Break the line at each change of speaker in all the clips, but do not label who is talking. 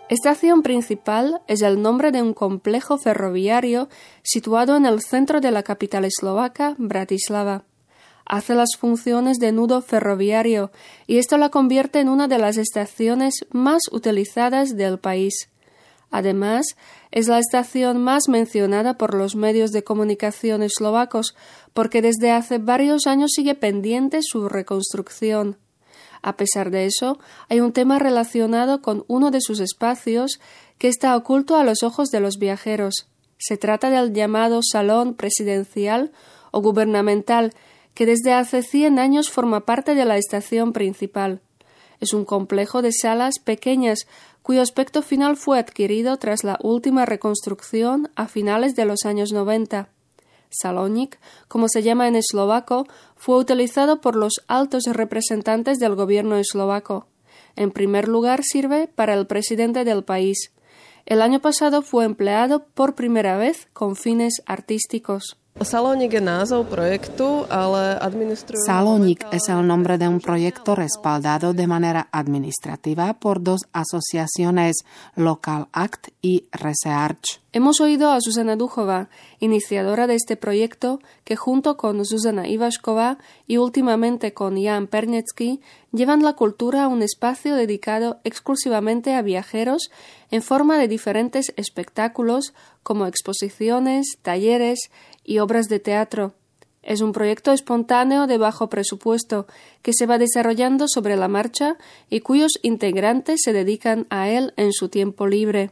Estación Principal es el nombre de un complejo ferroviario situado en el centro de la capital eslovaca, Bratislava. Hace las funciones de nudo ferroviario y esto la convierte en una de las estaciones más utilizadas del país. Además, es la estación más mencionada por los medios de comunicación eslovacos porque desde hace varios años sigue pendiente su reconstrucción. A pesar de eso, hay un tema relacionado con uno de sus espacios que está oculto a los ojos de los viajeros. Se trata del llamado Salón Presidencial o Gubernamental, que desde hace 100 años forma parte de la estación principal. Es un complejo de salas pequeñas cuyo aspecto final fue adquirido tras la última reconstrucción a finales de los años 90. Salónik, como se llama en eslovaco, fue utilizado por los altos representantes del gobierno eslovaco. En primer lugar, sirve para el presidente del país. El año pasado fue empleado por primera vez con fines artísticos.
Salónik
es el nombre de un proyecto respaldado de manera administrativa por dos asociaciones, Local Act y Research.
Hemos oído a Zuzana Duchová, iniciadora de este proyecto, que junto con Zuzana Ivašková y últimamente con Jan Pernecký llevan la cultura a un espacio dedicado exclusivamente a viajeros en forma de diferentes espectáculos como exposiciones, talleres y obras de teatro. Es un proyecto espontáneo de bajo presupuesto que se va desarrollando sobre la marcha y cuyos integrantes se dedican a él en su tiempo libre.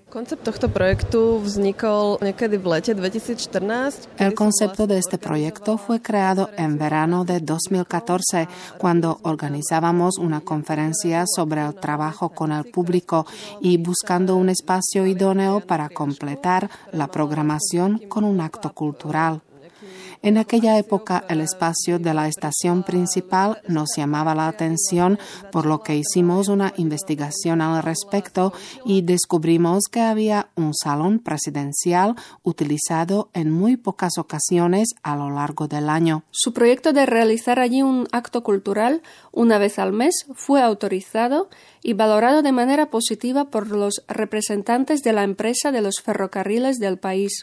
El concepto de este proyecto fue creado en verano de 2014, cuando organizábamos una conferencia sobre el trabajo con el público y buscando un espacio idóneo para completar la programación con un acto cultural. En aquella época el espacio de la estación principal nos llamaba la atención, por lo que hicimos una investigación al respecto y descubrimos que había un salón presidencial utilizado en muy pocas ocasiones a lo largo del año.
Su proyecto de realizar allí un acto cultural una vez al mes fue autorizado y valorado de manera positiva por los representantes de la empresa de los ferrocarriles del país.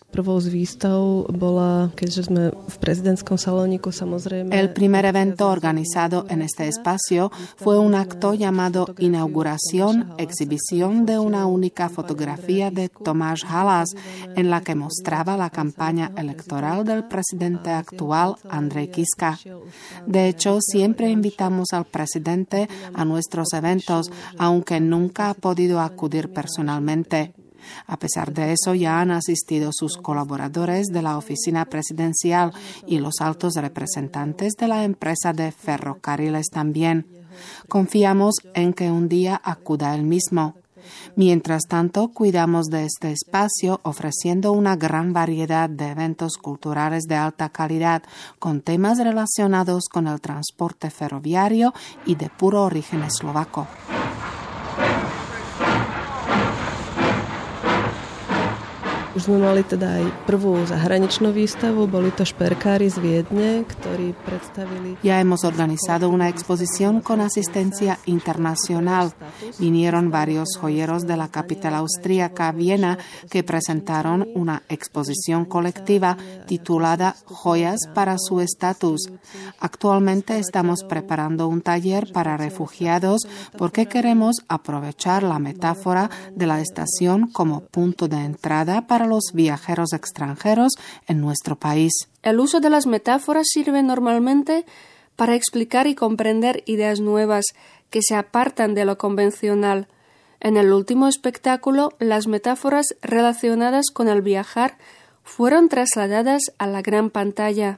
El primer evento organizado en este espacio fue un acto llamado Inauguración, exhibición de una única fotografía de Tomáš Halas, en la que mostraba la campaña electoral del presidente actual, Andrej Kiska. De hecho, siempre invitamos al presidente a nuestros eventos, aunque nunca ha podido acudir personalmente. A pesar de eso, ya han asistido sus colaboradores de la oficina presidencial y los altos representantes de la empresa de ferrocarriles también. Confiamos en que un día acuda él mismo. Mientras tanto, cuidamos de este espacio ofreciendo una gran variedad de eventos culturales de alta calidad con temas relacionados con el transporte ferroviario y de puro origen eslovaco.
Už sme mali teda aj prvú zahraničnú výstavu, boli to šperkári z Viedne, ktorí predstavili...
Ya hemos organizado una exposición con asistencia internacional. Vinieron varios joyeros de la capital austríaca, Viena, que presentaron una exposición colectiva titulada Joyas para su estatus. Actualmente estamos preparando un taller para refugiados porque queremos aprovechar la metáfora de la estación como punto de entrada para los viajeros extranjeros en nuestro país.
El uso de las metáforas sirve normalmente para explicar y comprender ideas nuevas que se apartan de lo convencional. En el último espectáculo, las metáforas relacionadas con el viajar fueron trasladadas a la gran pantalla.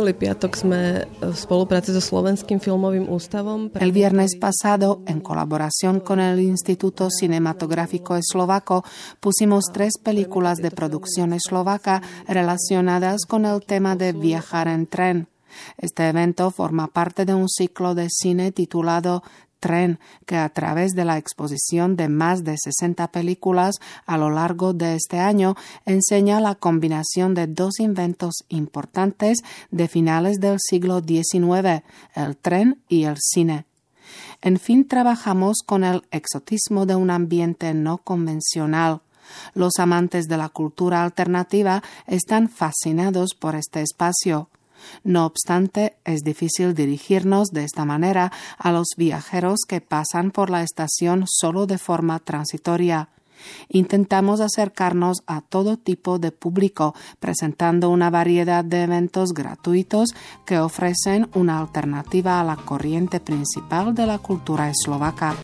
El viernes pasado, en colaboración con el Instituto Cinematográfico Eslovaco, pusimos 3 películas de producción eslovaca relacionadas con el tema de viajar en tren. Este evento forma parte de un ciclo de cine titulado Tren, que a través de la exposición de más de 60 películas a lo largo de este año enseña la combinación de 2 inventos importantes de finales del siglo XIX, el tren y el cine. En fin, trabajamos con el exotismo de un ambiente no convencional. Los amantes de la cultura alternativa están fascinados por este espacio. No obstante, es difícil dirigirnos de esta manera a los viajeros que pasan por la estación solo de forma transitoria. Intentamos acercarnos a todo tipo de público, presentando una variedad de eventos gratuitos que ofrecen una alternativa a la corriente principal de la cultura eslovaca.